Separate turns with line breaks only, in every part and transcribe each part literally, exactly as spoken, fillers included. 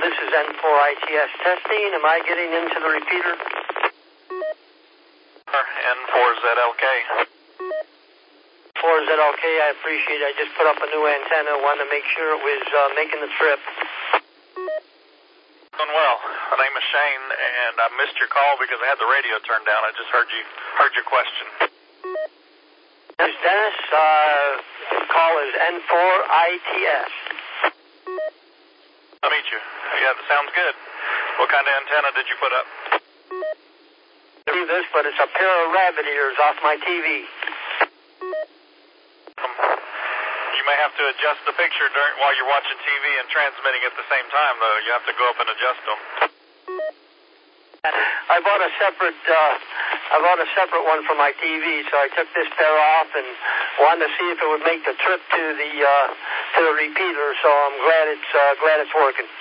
this is N four I T S testing. Am I getting into the repeater?
N four Z L K.
four Z L K, I appreciate it. I just put up a new antenna. Wanted to make sure it was uh, making the trip.
Doing well. My name is Shane, and I missed your call because I had the radio turned down. I just heard you heard your question.
This is Dennis. Uh, the call is N four I T S.
I'll meet you. Yeah, that sounds good. What kind of antenna did you put up?
Do this, but it's a pair of rabbit ears off my T V.
Um, you may have to adjust the picture during while you're watching T V and transmitting at the same time, though. You have to go up and adjust them.
I bought a separate, uh, I bought a separate one for my T V, so I took this pair off and wanted to see if it would make the trip to the uh, to the repeater. So I'm glad it's uh, glad it's working.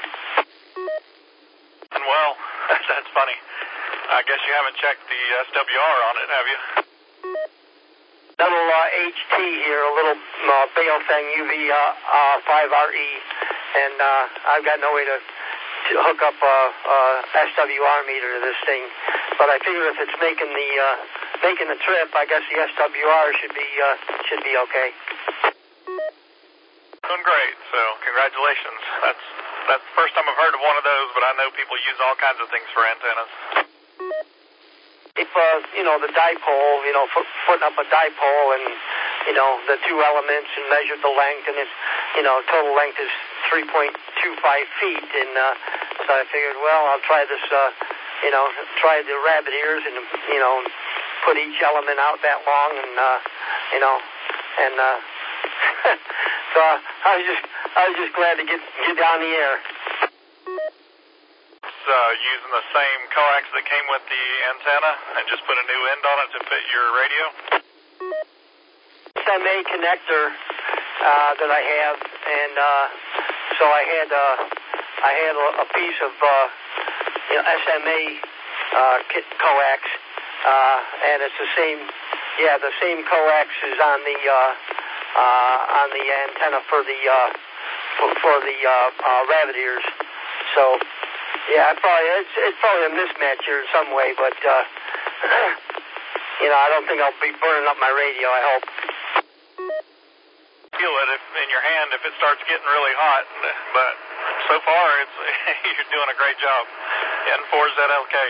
And well, that's funny. I guess you haven't checked the S W R on it, have you?
Little uh, H T here, a little uh, Baofeng U V uh, uh, five R E, and uh, I've got no way to, to hook up a, a S W R meter to this thing. But I figure if it's making the uh, making the trip, I guess the S W R should be uh, should be okay.
Doing great. So congratulations. That's that's the first time I've heard of one of those, but I know people use all kinds of things for antennas.
If, uh, you know, the dipole, you know, f- putting up a dipole and, you know, the two elements and measured the length, and it's, you know, total length is three point two five feet. And uh, so I figured, well, I'll try this, uh, you know, try the rabbit ears and, you know, put each element out that long and, uh, you know, and uh, so I was just, I was just glad to get, get down the air.
Uh, using the same coax that came with the antenna and just put a new end on it to fit your radio?
S M A connector uh, that I have, and uh, so I had uh, I had a, a piece of uh, you know, S M A uh, kit coax, uh, and it's the same, yeah, the same coax is on the uh, uh, on the antenna for the uh, for, for the uh, uh, rabbit ears, so. Yeah, probably it's, it's probably a mismatch here in some way, but uh, you know, I don't think I'll be burning up my radio. I hope.
Feel it if, in your hand if it starts getting really hot, but so far it's you're doing a great job. N four Z L K.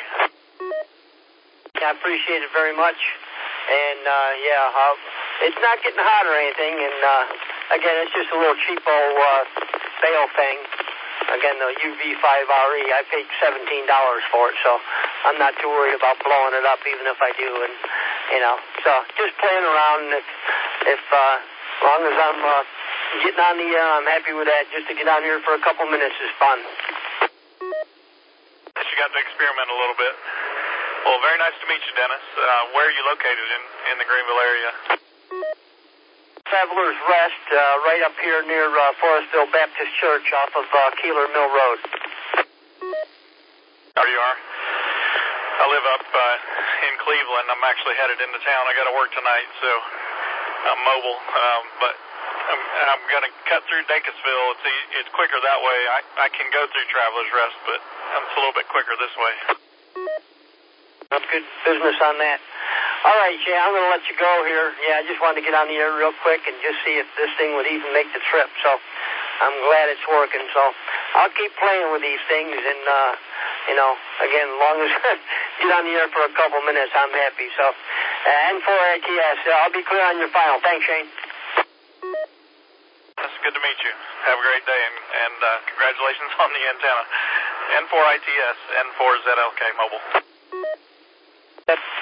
I appreciate it very much, and uh, yeah, I'll, it's not getting hot or anything, and uh, again, it's just a little cheapo uh, Baofeng. Again, the U V five R E, I paid seventeen dollars for it, so I'm not too worried about blowing it up, even if I do. And, you know, so just playing around. And if, if uh, as long as I'm uh, getting on the air, I'm happy with that. Just to get on here for a couple minutes is fun.
You got to experiment a little bit. Well, very nice to meet you, Dennis. Uh, where are you located in, in the Greenville area?
Traveler's Rest, uh, right up here near uh, Forestville Baptist Church off of uh, Keeler Mill Road.
There you are. I live up uh, in Cleveland. I'm actually headed into town. I got to work tonight, so I'm mobile. Um, but I'm, I'm going to cut through Dacusville. It's, it's quicker that way. I, I can go through Traveler's Rest, but it's a little bit quicker this way.
That's good business on that. All right, Jay, I'm going to let you go here. Yeah, I just wanted to get on the air real quick and just see if this thing would even make the trip. So I'm glad it's working. So I'll keep playing with these things. And, uh, you know, again, as long as I get on the air for a couple minutes, I'm happy. So uh, N four I T S, uh, I'll be clear on your file. Thanks, Shane.
That's good to meet you. Have a great day, and, and uh, congratulations on the antenna. N four I T S, N four Z L K mobile.
That's